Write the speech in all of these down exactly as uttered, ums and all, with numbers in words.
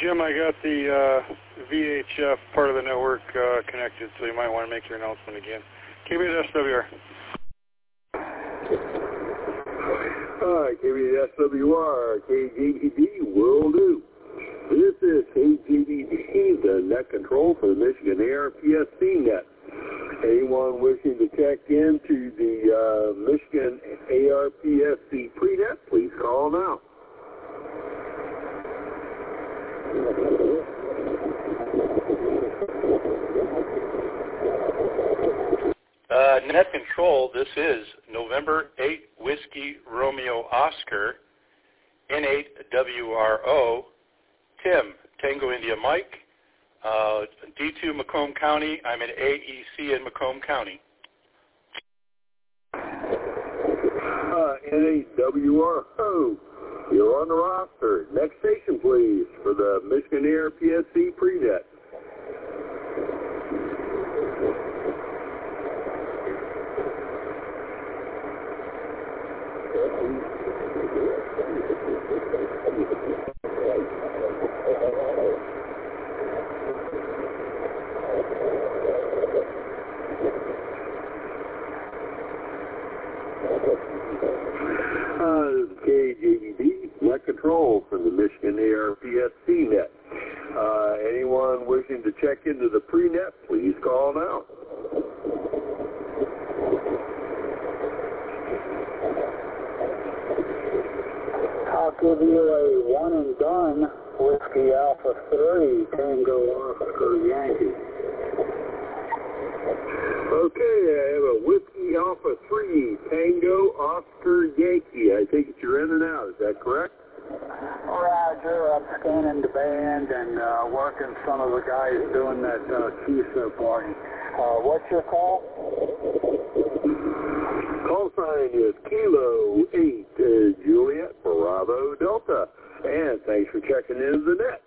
Jim, I got the uh, V H F part of the network uh, connected, so you might want to make your announcement again. K B S W R. Hi, K B S W R, K J D D, will do. This is K J D D, the net control for the Michigan A R P S C net. Anyone wishing to check into the uh, Michigan A R P S C pre-net, please call now. Uh, net control, this is November eighth, Whiskey Romeo Oscar, N eight W R O, Tim, Tango India Mike, uh, D two Macomb County. I'm in A E C in Macomb County. Uh, N eight W R O, you're on the roster. Next station, please, for the Michigan A R P S C pre-net. K J D D, net control for the Michigan A R P S C net. Uh, anyone wishing to check into the pre-net, please call now. I'll give you a one and done, Whiskey Alpha three, Tango Oscar Yankee. Okay, I have a Whiskey Alpha three, Tango Oscar Yankee. I think you're in and out, is that correct? Roger, I'm scanning the band and uh, working some of the guys doing that uh, Q S O party. Uh, what's your call? Call sign is Kilo eight, uh, Juliet Bravo Delta. And thanks for checking into the net.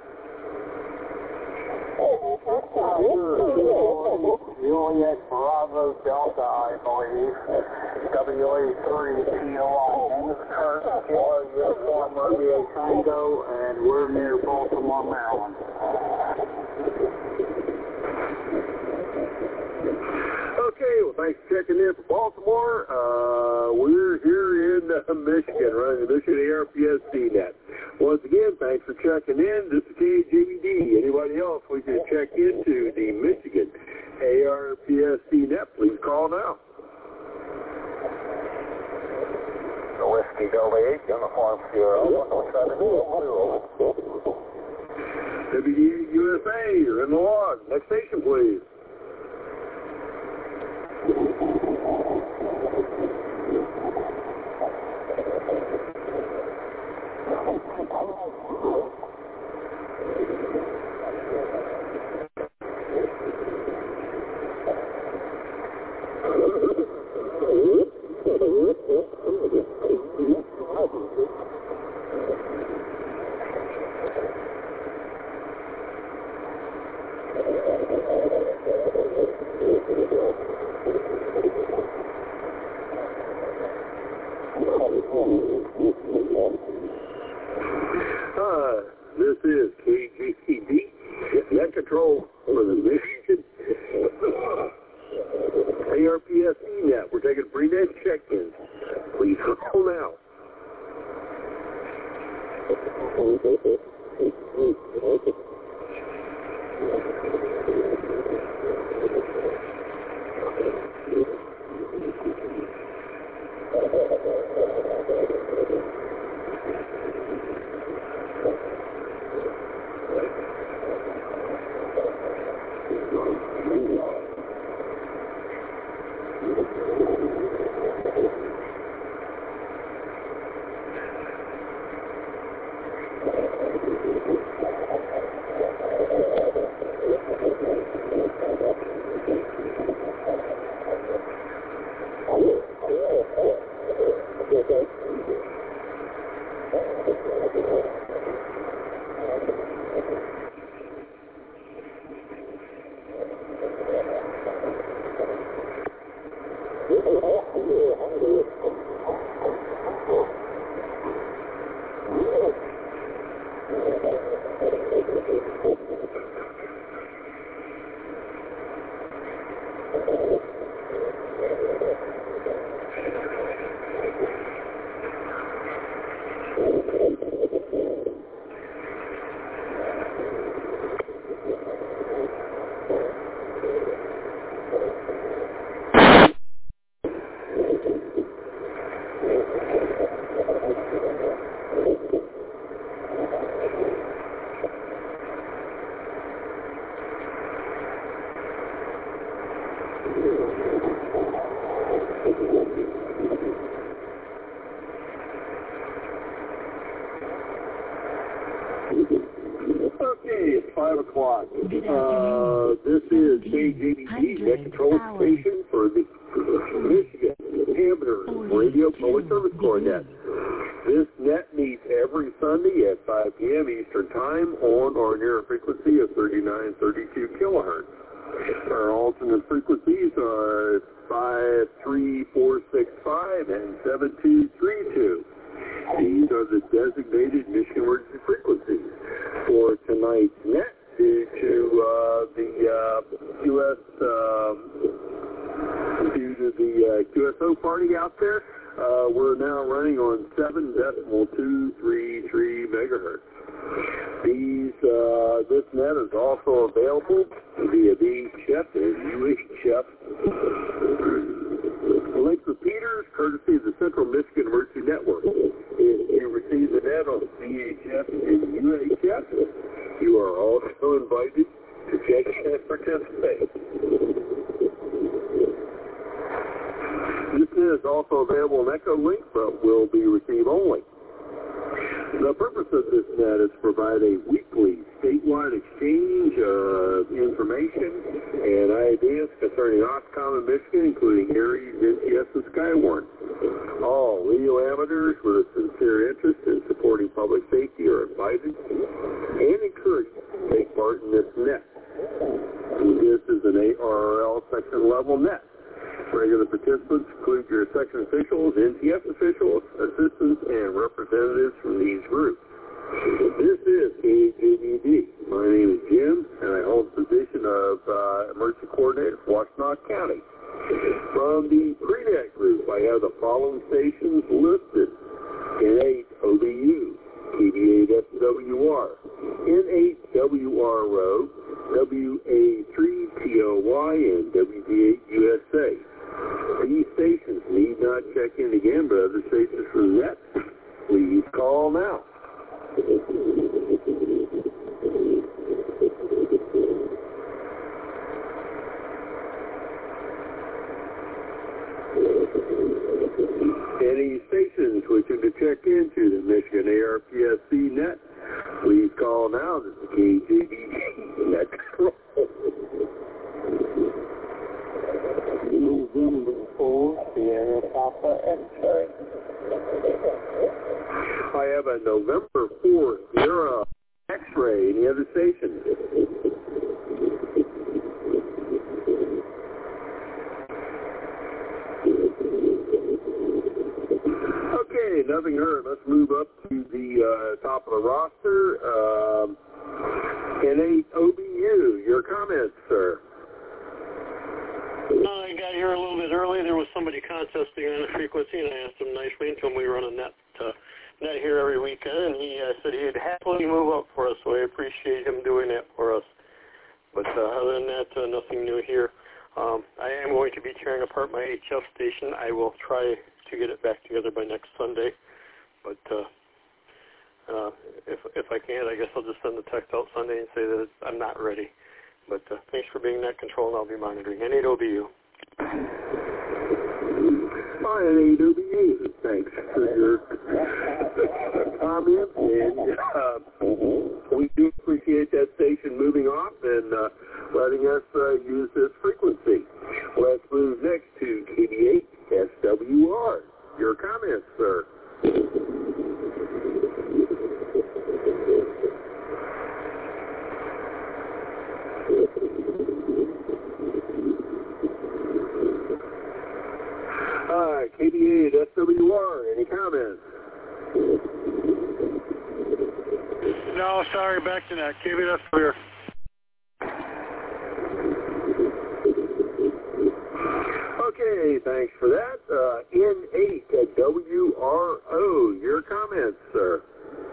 Juliet Bravo Delta, I believe. W A three P O I. Name is Kurt. Kilo Uniform Romeo Tango, and we're near Baltimore, Maryland. Okay, well, thanks for checking in for Baltimore. Uh, we're here in uh, Michigan, running the Michigan A R P S C net. Once again, thanks for checking in. This is K J D D. Anybody else we can check into the Michigan A R P S C net, please call now. The Whiskey Delta eight, Uniform Sierra one oh seven two. W D eight U S A, you're in the log. Next station, please. Uh, this is K J D D, net control for the Michigan A R P S C net. We're taking pre-net check-ins. Please call now. five o'clock. Uh, this is K J D B, Net Control Station for the Michigan Amateur Radio Public Service Corps Net. This net meets every Sunday at five p.m. Eastern Time on or near a frequency of thirty-nine thirty-two kilohertz. Our alternate frequencies are five three four six five and seven two three two. These are the designated Michigan emergency frequencies for tonight's net. Due to uh, the uh, Q S, um, due to the uh, Q S O party out there, uh, we're now running on seven decimal two three three megahertz. These, uh, this net is also available via V H F and U H F. Link repeaters, courtesy of the Central Michigan Emergency Network. If you receive the net on V H F and U H F, you are also invited to check and participate. This net is also available on Echo Link, but will be receive only. The purpose of this net is to provide a weekly statewide exchange of information and ideas concerning Oscom and Michigan, including Aries, N T S, and Skywarn. All radio amateurs with a sincere interest in supporting public safety are invited and encouraged to take part in this net. This is an A R R L section level net. Regular participants include your section officials, N T S officials, assistants, and representatives from these groups. This is K J D B. My name is Jim, and I hold the position of uh, Emergency Coordinator for Washtenaw County. From the pre-net group, I have the following stations listed: N eight O B U, K B eight S W R, N eight W R O, W A three T O Y, and W D eight U S A. These stations need not check in again, but other stations from net, please call now. Any stations wishing to check into the Michigan A R P S C net, please call now. This is K J D B Net Control. November four, Sierra Papa X-ray. I have a November fourth Sierra X-ray. Any other stations? Okay, nothing heard. Let's move up to the uh, top of the roster. Um, N eight O B U, your comments, sir. Uh, I got here a little bit early. There was somebody contesting on the frequency, and I asked him nicely and told him we run a net, uh, net here every weekend, and he uh, said he'd happily move up for us, so I appreciate him doing that for us. But uh, other than that, uh, nothing new here. Um, I am going to be tearing apart my H F station. I will try to get it back together by next Sunday, but uh, uh, if if I can't, I guess I'll just send the text out Sunday and say that I'm not ready. But uh, thanks for being net control, and I'll be monitoring. N eight O B U. Hi, N eight O B U. Thanks for your comment, and uh, we do appreciate that station moving off and uh, letting us uh, use this frequency. Let's move next to K B eight S W R. Your comments, sir. Hi, K B eight S W R. Any comments? No, sorry, back to net. K B eight S W R. thanks for that. Uh, N eight W R O, your comments, sir.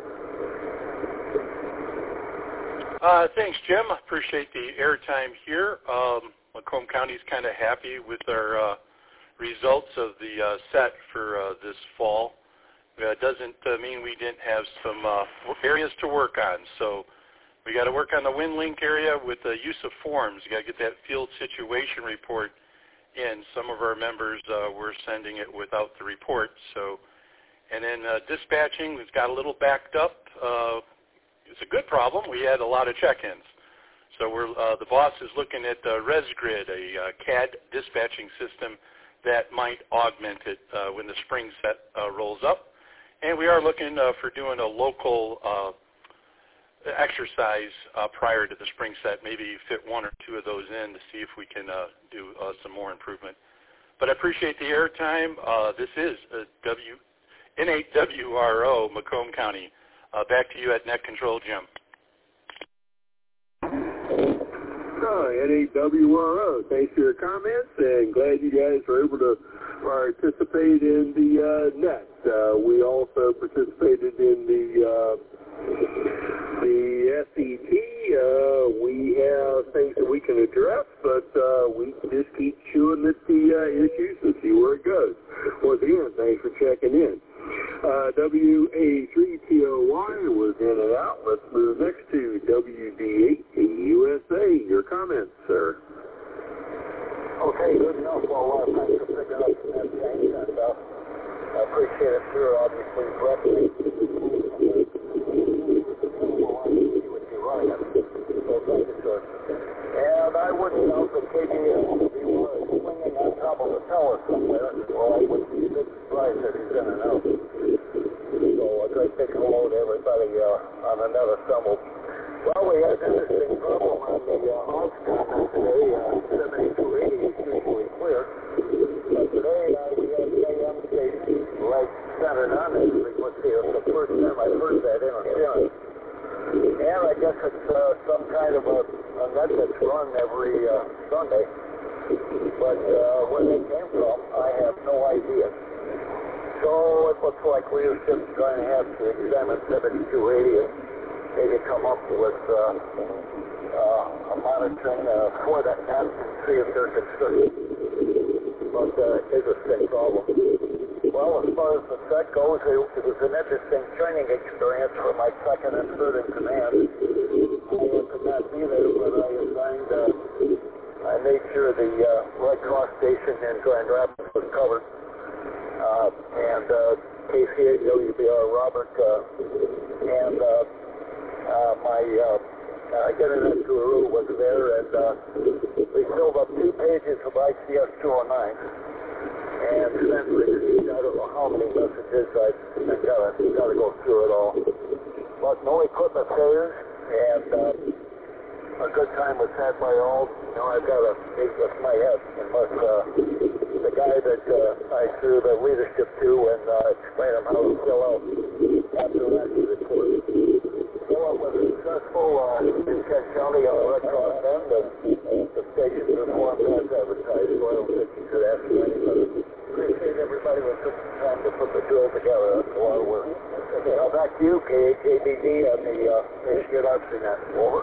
Uh, thanks, Jim. I appreciate the airtime here. Um, Macomb County is kind of happy with our uh, results of the uh, set for uh, this fall. Uh, it doesn't uh, mean we didn't have some uh, areas to work on. So we got to work on the wind link area with the use of forms. You got to get that field situation report in. Some of our members uh, were sending it without the report. So, and then uh, dispatching has got a little backed up. Uh, it's a good problem. We had a lot of check-ins. So we're, uh, the boss is looking at uh, ResGrid, a uh, C A D dispatching system that might augment it uh, when the spring set uh, rolls up. And we are looking uh, for doing a local uh, exercise uh, prior to the spring set, maybe fit one or two of those in to see if we can uh, do uh, some more improvement. But I appreciate the airtime. Uh, this is uh, w, N eight W R O, Macomb County. Uh, back to you at Net Control, Jim. Oh, N eight W R O, thanks for your comments, and glad you guys were able to participate in the uh, net. Uh, we also participated in the uh, the S E T. Uh, we have things that we can address, but uh, we just keep chewing at the uh, issues and see where it goes. Once again, thanks for checking in. Uh, W A three T O Y was in and out. Let's move next to W D eight U S A. Your comments, sir. Okay, good enough. Well, uh, thanks for picking up from that change, and uh, I appreciate it, sure, obviously, correctly. You would be running it, so thank you, sir. And I wouldn't doubt that K B S would be swinging on top of a tower somewhere, or I wouldn't be a bit surprised if he's in and out. So I'd like to take hello to everybody uh, on another stumble. Well, we had an interesting problem on the uh, off conference today. Uh, seventy-two eighty is usually clear. But today uh, we had the A M station right centered on this frequency. It was the first time I've heard that interference. And I guess it's uh, some kind of a, a net that's run every uh, Sunday. But uh, where they came from, I have no idea. So it looks like leadership's going to have to examine seventy-two eighty and maybe come up with uh, uh, a monitoring uh, for that net and see if they're consistent. But uh, it's a sick problem. Well, as far as the set goes, it, it was an interesting training experience for my second and third in command. I could not be there, but I assigned, uh, I made sure the uh, Red Cross station in Grand Rapids was covered. Uh, and uh, K C A W B R Robert uh, and uh, uh, my uh, uh, Internet guru was there, and uh, we filled up two pages of I C S two oh nine and sent received I don't know how many messages. I, I gotta, gotta go through it all. But no equipment failures, and uh, a good time was had by all. You know, I've got to make with my head unless uh, the guy that uh, I threw the leadership to and uh, explain him how to fill out after that report. Fill out was successful uh, in Kent County on the Red Cross end, and the station performed as advertised, so I don't think you should ask for any, but appreciate everybody who took the time to put the drill together. That's a lot of work. Okay, now back to you, K H A B D on the uh, Michigan Archery Net. Over.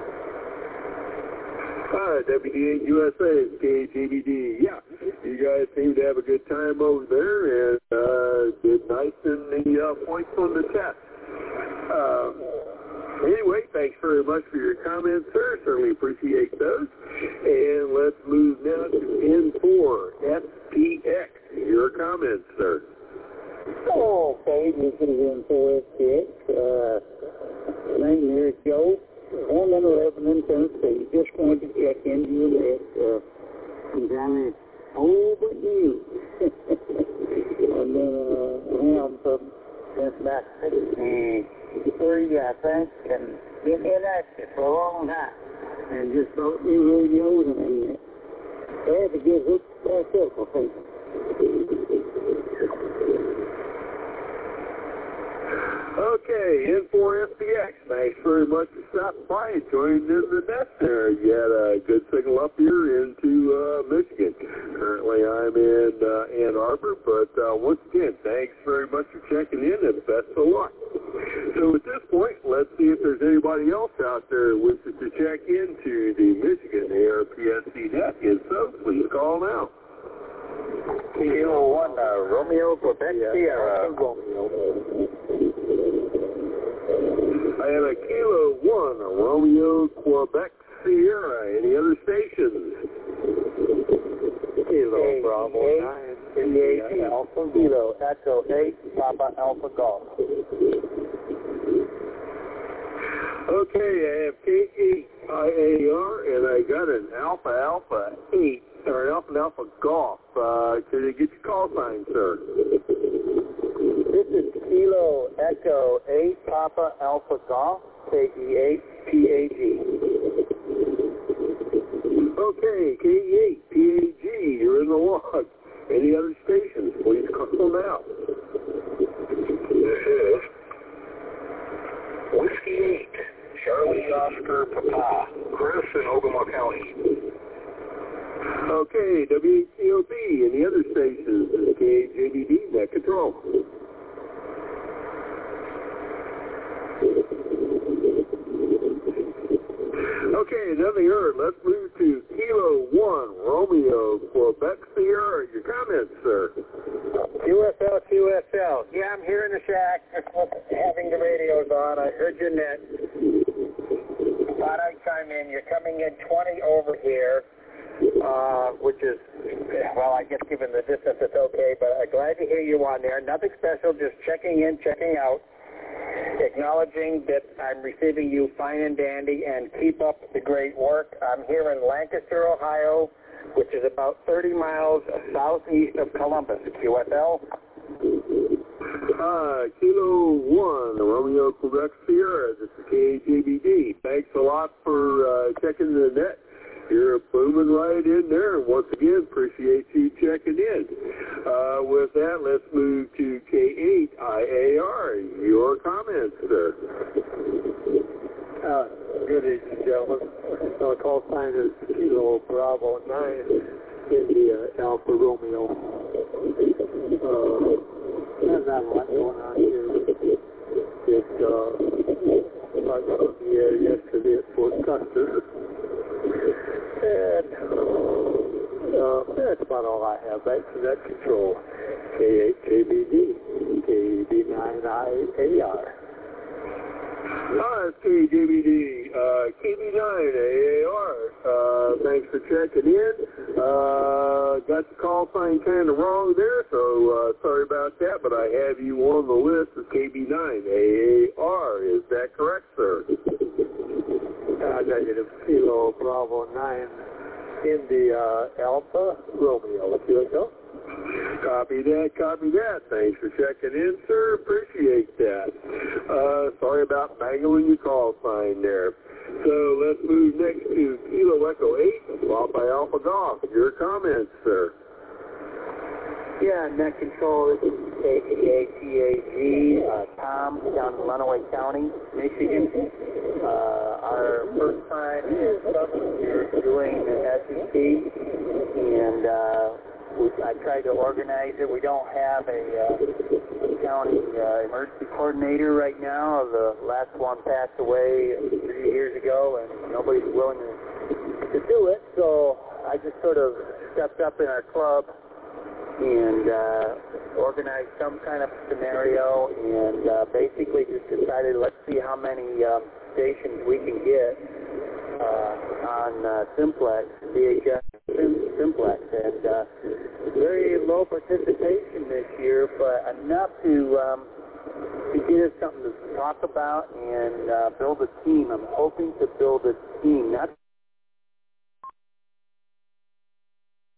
Hi, W D eight U S A, K H A B D. Yeah, you guys seem to have a good time over there, and uh, did nice in the uh, points on the test. Um, anyway, thanks very much for your comments, sir. Certainly appreciate those. And let's move now to N four S P X. Your comments, sir. Okay, this is N four S P X. Uh, name here is Joe. one one eleven in Tennessee. Just wanted to check into your list. Uh, kind of old but new. And then uh, I have some since about sixty-three, I think, and been inactive for a long time. And just bought new radios and they had to get hooked back up for people. Okay, N four S P X, thanks very much for stopping by and joining in the net there. You had a good signal up here into uh, Michigan. Currently I'm in uh, again, thanks very much for checking in, and best of luck. So at this point, let's see if there's anybody else out there who wishes to check into the Michigan A R P S C net. If so, please call now. Kilo one, uh, Romeo, Quebec, Sierra. I have a Kilo one, a Romeo, Quebec, Sierra. Any other stations? Kilo, Bravo, nine, India, Alpha, Kilo, Echo, eight, Papa, Alpha, Golf. Okay, I have K eight I A R, and I got an Alpha Alpha eight, or an Alpha Alpha Golf. Uh, can you get your call sign, sir? This is Kilo, Echo, eight, Papa, Alpha, Golf, K E eight, P A G. Okay, K eight P A G, you're in the log. Any other stations, please call now. This is Whiskey eight, Charlie Oscar Papa, Chris in Ogama County. Okay, W H C O B, any other stations? This is K H J D D, net control. Okay, nothing heard. Let's move to Kilo one, Romeo, Quebec, Sierra. Your comments, sir? Q S L, Q S L. Yeah, I'm here in the shack, having the radios on. I heard your net. Thought I'd chime in. You're coming in twenty over here, uh, which is, well, I guess given the distance, it's okay, but I'm glad to hear you on there. Nothing special, just checking in, checking out. Acknowledging that I'm receiving you fine and dandy, and keep up the great work. I'm here in Lancaster, Ohio, which is about thirty miles southeast of Columbus. Q S L. Uh, Kilo one, Romeo, Quebec, Sierra. This is K H A B D. Thanks a lot for uh, checking the net. You're booming right in there, and once again, appreciate you checking in. Uh, with that, let's move to K eight I A R. Your comments, sir. Uh, good evening, gentlemen. Uh, call sign is Kilo Bravo nine, India Alpha Romeo. Uh, there's not a lot going on here. It, uh, I was on the air yesterday at Fort Custer. And uh, that's about all I have. Back to net control. K eight K B D, K B nine I A R. Hi, it's K J B D, uh, K B nine A A R. Uh, thanks for checking in. Uh, got the call sign kind of wrong there, so uh, sorry about that, but I have you on the list as K B nine A A R. Is that correct, sir? Uh, negative Kilo Bravo nine, India Alpha Romeo. Q S L. Copy that, copy that. Thanks for checking in, sir. Appreciate that. Uh, sorry about mangling your call sign there. So let's move next to Kilo Echo eight, Papa Alpha Golf. Your comments, sir. Yeah, net control. This is K A T A G, uh, Tom, down in Lenawee County, Michigan. Uh, our first time doing the S E P, and uh, we, I tried to organize it. We don't have a, uh, county uh, emergency coordinator right now. The last one passed away three years ago, and nobody's willing to, to do it. So I just sort of stepped up in our club and uh, organized some kind of scenario, and uh, basically just decided, let's see how many um, stations we can get uh, on uh, Simplex, V H S Sim Simplex, and uh, very low participation this year, but enough to um, to get us something to talk about and uh, build a team. I'm hoping to build a team, not